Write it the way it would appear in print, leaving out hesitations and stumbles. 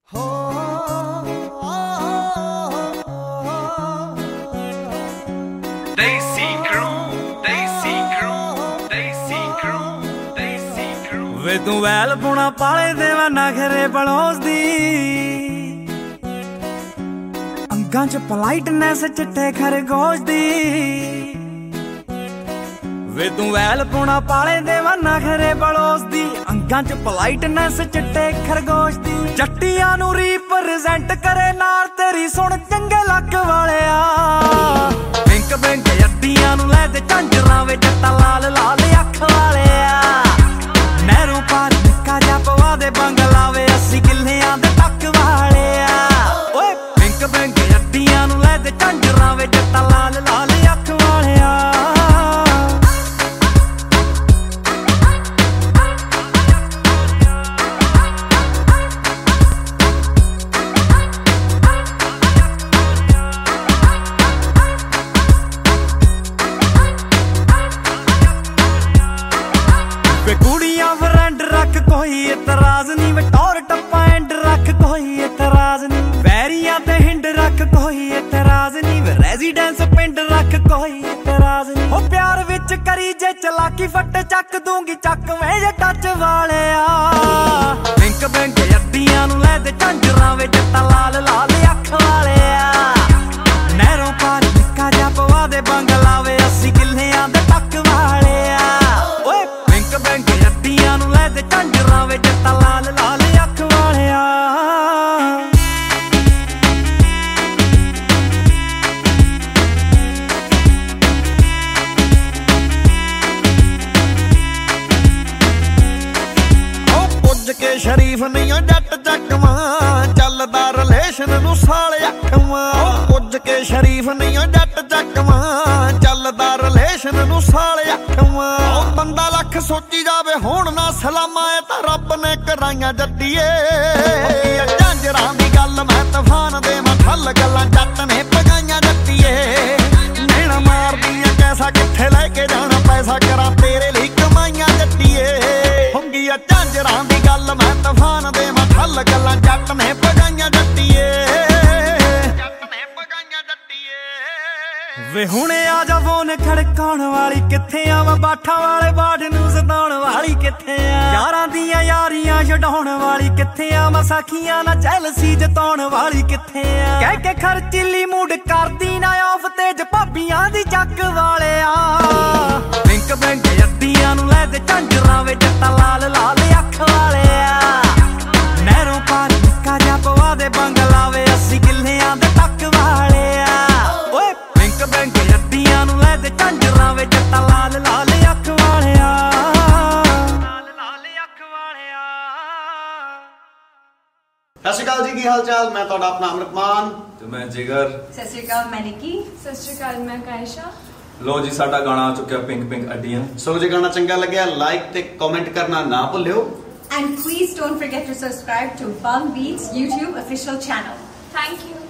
ਵੇ ਤੂੰ ਵੈਲ ਪੁਣਾ ਪਾਲੇ ਦੇਵਾ ਨਖਰੇ ਬਲੋਸਦੀ ਅੰਗਾਂ ਚ ਪਲਾਈਟਨੈਸ ਚਿੱਟੇ ਖਰਗੋਸ਼ ਦੀ ਵੇ ਤੂੰ ਵੈਲ ਪੁਣਾ ਪਾਲੇ ਦੇਵਾ ਨਖਰੇ ਬਲੋਸਦੀ ਅੰਗਾਂ ਚ ਪਲਾਈਟਨੈਸ ਚਿੱਟੇ ਖਰਗੋਸ਼ ਦੀ ਜੱਟੀਆਂ ਨੂੰ ਰੀਪ੍ਰੈਜ਼ੈਂਟ ਕਰੇ ਨਾਲ ਤੇਰੀ ਸੁਣ ਚੰਗੇ ਲੱਕ ਵਾਲਿਆ ਬਿੰਕ ਬਿੰਕ ਅੱਡੀਆਂ ਨੂੰ ਲੈ ਤੇ ਝਾਂਜਰਾਂ ਵੇ ਜੱਟਾ ਲਾਲ ਲਾਲ ਅੱਖ ਵਾਲਿਆ ਨਹਿਰੋਂ ਪਾਰ ਨਿੱਕਾ ਜਿਹਾ ਪਵਾ ਦੇ ਬੰਗਲਾ ਵੇ 80 ਕਿੱਲਿਆਂ ਦੇ ਟੱਕ ਵਾਲਿਆ ਓਏ ਬਿੰਕ ਬਿੰਕ ਅੱਡੀਆਂ ਨੂੰ ਲੈ ਤੇ ਝਾਂਜਰਾਂ ਵੇ ਜੱਟਾ ਲਾਲ ਲਾਲ ਅੱਖ ਵਾਲਿਆ ਕੁੜੀਆਂ ਫਰੈਂਡ ਰੱਖ ਕੋਈ ਇਤਰਾਜ਼ ਨਹੀਂ ਵੇ ਟੌਰ ਟੱਪਾ ਐਂਡ ਰੱਖ ਕੋਈ ਇਤਰਾਜ਼ ਨਹੀਂ ਵੈਰੀਆਂ ਤੇ ਹਿੰਡ ਰੱਖ ਕੋਈ ਇਤਰਾਜ਼ ਨਹੀਂ ਵੇ ਰੈਜ਼ੀਡੈਂਸ ਪਿੰਡ ਰੱਖ ਕੋਈ ਇਤਰਾਜ਼ ਨਹੀਂ ਹੋ ਪਿਆਰ ਵਿੱਚ ਕਰੀ ਜੇ ਚਲਾਕੀ ਫੱਟ ਚੱਕ ਦੂੰਗੀ ਚੱਕ ਵੇ ਜੇ ਟੱਚ ਵਾਲਿਆ ਬਿੰਕ ਬਿੰਕ ਅੱਡੀਆਂ ਨੂੰ ਲੈ ਤੇ ਝਾਂਜਰਾਂ ਵੇ ਜੱਟਾ ਲਾਲ ਲਾਲ ਅੱਖ ਵਾਲਿਆ ਨਹਿਰੋਂ ਪਾਰ ਨਿੱਕਾ ਜਿਹਾ ਪਵਾ ਦੇ ਬੰਗਲਾ ਵੇ 80 ਕਿੱਲਿਆਂ ਦੇ ਟੱਕ ਵਾਲਿਆ ਓਏ ਬਿੰਕ ਬਿੰਕ ਅੱਡੀਆਂ ਨੂੰ ਲੈ ਤੇ ਝਾਂਜਰਾਂ ਵੇ ਜੱਟਾ ਲਾਲ ਲਾਲ ਅੱਖ ਵਾਲਿਆ ਕੇ ਸ਼ਰੀਫ ਨਹੀਂ ਓ ਜੱਟ ਚੱਕਵਾਂ ਚੱਲਦਾ ਰਿਲੇਸ਼ਨ ਨੂੰ ਸਾਲ ਅੱਖਵਾਂ ਪੁੱਜ ਕੇ ਸ਼ਰੀਫ ਨਹੀਂ ਓ ਜੱਟ ਚੱਕਵਾਂ ਚੱਲਦਾ ਰਿਲੇਸ਼ਨ ਨੂੰ ਸਾਲ ਅੱਖਵਾਂ ਬੰਦਾ ਲੱਖ ਸੋਚੀ ਜਾਵੇ ਹੁਣ ਨਾ ਸਲਾਮਾਂ ਇਹ ਤਾਂ ਰੱਬ ਨੇ ਕਰਾਈਆਂ ਜੱਟੀਏ ਝਾਂਜਰਾਂ ਦੀ ਗੱਲ ਮੈਂ ਤੂਫਾਨ ਦੇ ਮਠੱਲ ਗੱਲਾਂ ਜੱਟ ਨੇ ਪਗਾਈਆਂ ਜੱਟੀਏ ਨੈਣਾ ਮਾਰਦੀਆਂ ਕੈਸਾ ਕਿੱਥੇ ਲੈ ਕੇ ਜਾਣਾ ਪੈਸਾ ਕਰਾਂ ਤੇਰੇ ਲਈ ਕਮਾਈਆਂ ਜੱਟੀਏ ਹੁੰਗੀਆਂ ਝਾਂਜਰਾਂ ਦੀ ਗੱਲ ਮੈਂ ਤੂਫਾਨ ਦੇ ਮਠੱਲ ਗੱਲਾਂ ਜੱਟ ਨੇ ਪਗਾਈਆਂ ਜੱਟੀਏ ਵੇ ਹੁਣੇ ਆ ਜਾ ਫੋਨ ਖੜਕਾਉਣ ਵਾਲੀ ਕਿੱਥੇ ਆ ਵਾ ਬਾਠਾਂ ਵਾਲੇ ਬਾੜ ਨੂੰ ਸਤਾਉਣ ਵਾਲੀ ਕਿੱਥੇ ਆ ਯਾਰਾਂ ਦੀਆਂ ਯਾਰੀਆਂ ਛਡਾਉਣ ਵਾਲੀ ਕਿੱਥੇ ਆ ਮਸਾਖੀਆਂ ਨਾਲ ਜੈਲਸੀ ਜਤਾਉਣ ਵਾਲੀ ਕਿੱਥੇ ਆ ਕਹਿ ਕੇ ਖਰਚੀਲੀ ਮੂਡ ਕਰਦੀ ਨਾ ਆਫ ਤੇਜ ਭਾਬੀਆਂ ਦੀ ਜੱਗ ਵਾਲਿਆ ਬਿੰਕ ਬਿੰਕ ਅੱਡੀਆਂ ਨੂੰ ਲੈ ਤੇ ਝਾਂਜਰਾਂ ਵੇ ਜੱਟਾ ਲਾਲ ਲਾਲ ਅੱਖ ਵਾਲਿਆ ਨਹਿਰੋਂ ਪਾਰ ਨਿੱਕਾ ਜਿਹਾ ਪਵਾ ਦੇ ਬੰਗਲਾ ਵੇ 80 ਕਿੱਲਿਆਂ ਦੇ ਟੱਕ ਵਾਲਿਆ ਓਏ ਬਿੰਕ ਬਿੰਕ ਅੱਡੀਆਂ ਨੂੰ ਲੈ ਤੇ ਝਾਂਜਰਾਂ ਵੇ ਜੱਟਾ ਲਾਲ ਲਾਲ ਅੱਖ ਵਾਲਿਆ ਲਾਲ ਲਾਲ ਅੱਖ ਵਾਲਿਆ। ਸਤਿ ਸ਼੍ਰੀ ਅਕਾਲ ਜੀ, ਕੀ ਹਾਲ ਚਾਲ? ਮੈਂ ਤੁਹਾਡਾ ਆਪਣਾ ਅਮਰਤ ਮਾਨ ਤੇ ਮੈਂ ਜਿਗਰ। ਸਤਿ ਸ਼੍ਰੀ ਅਕਾਲ ਮੈਂ ਨਿੱਕੀ। ਸਤਿ ਸ਼੍ਰੀ ਅਕਾਲ ਮੈਂ ਕਾਇਸ਼ਾ। ਲੋ ਜੀ ਸਾਡਾ ਗਾਣਾ ਆ ਚੁੱਕਿਆ ਪਿੰਕ ਪਿੰਕ ਅੱਡੀਆਂ। ਸੋ ਜੇ ਗਾਣਾ ਚੰਗਾ ਲੱਗਿਆ ਲਾਈਕ ਤੇ ਕਮੈਂਟ ਕਰਨਾ ਨਾ ਭੁੱਲਿਓ। And please don't forget to subscribe to Bang Beats YouTube official channel. Thank you.